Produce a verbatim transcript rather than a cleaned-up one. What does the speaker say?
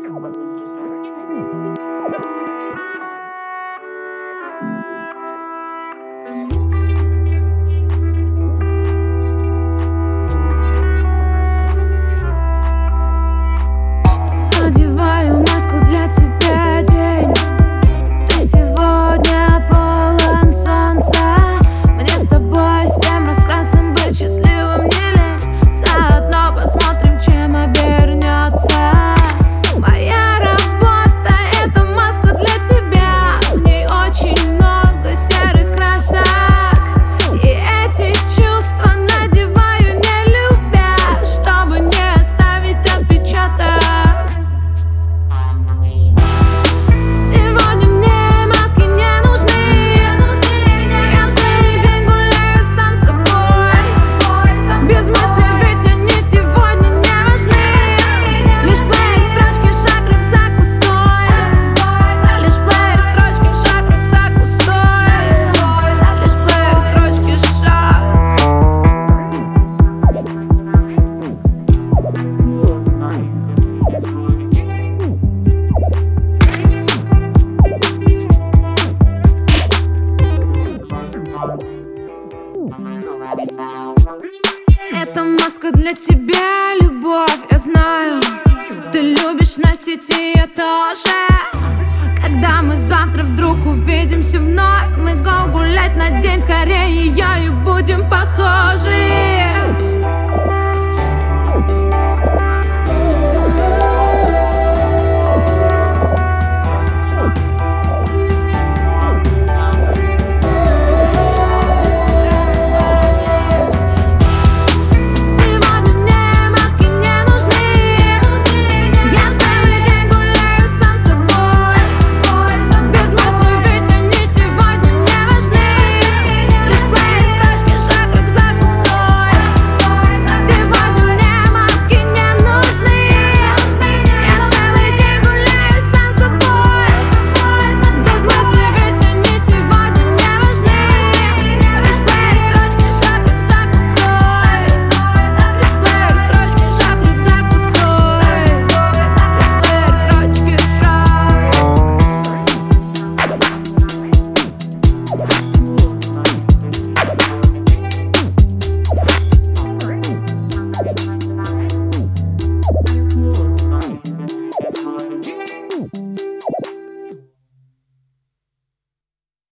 Надеваю маску для тебя, день. Ты сегодня полон солнца. Мне с тобой, с тем раскрасом быть счастливым не лень. Заодно посмотрим, чем обернется моя работа. Это маска для тебя. В ней очень много серых красок, и эти чувства надеваю не любя, чтобы не оставить отпечаток. Сегодня мне маски не нужны. Я целый день гуляю сам с собой. Без мыслей, ведь они сегодня не важны. Лишь плеер, строчки, шаг, рюкзак пустой. Лишь плеер, строчки, шаг, рюкзак пустой. Лишь плеер, строчки, шаг. Это маска для тебя, любовь, я знаю. Ты любишь носить ее тоже. Когда мы завтра вдруг увидимся вновь, мы go гулять на день, скорее ее и будем похожи.